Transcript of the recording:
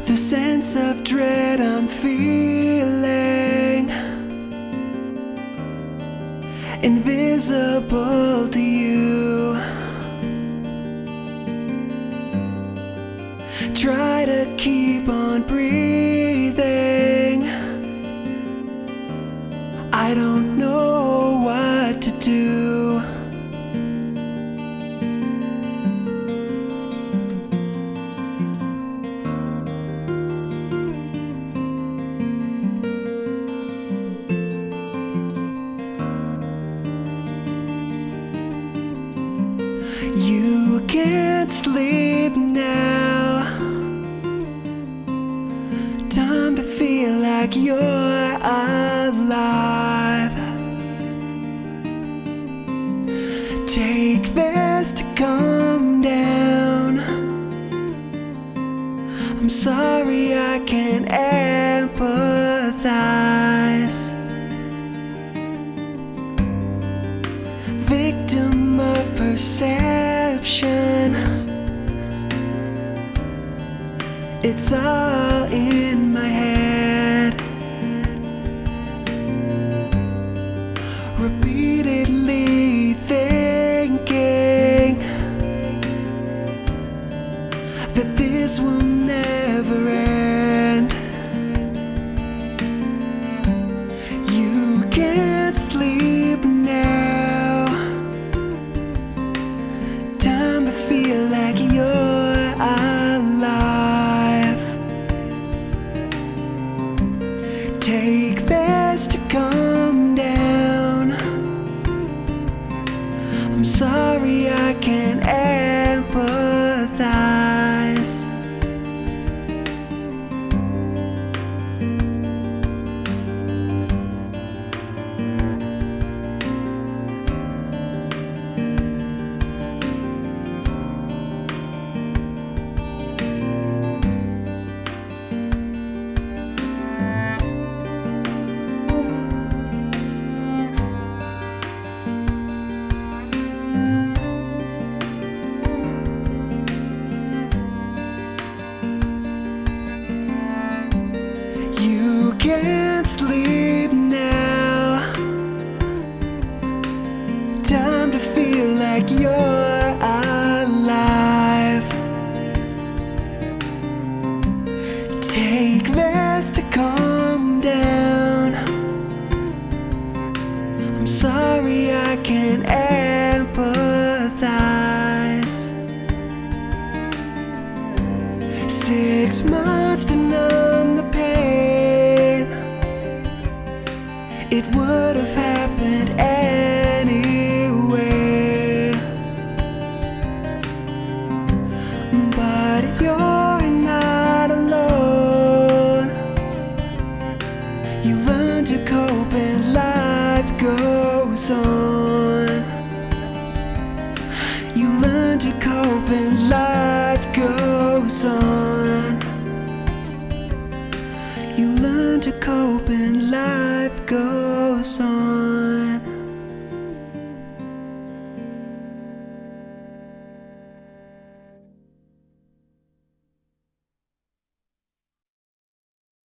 The sense of dread I'm feeling, invisible to you. Try to keep on breathing. I don't know what to do. You can't sleep now. Time to feel like you're alive. Take this to calm down. I'm sorry I can't empathize. Victim of perception, it's all in my head. Repeatedly thinking that this will never end. You can't sleep now. Time to feel like you're alive. Take this to calm down. I'm sorry I can't empathize. Can't sleep now. Time to feel like you're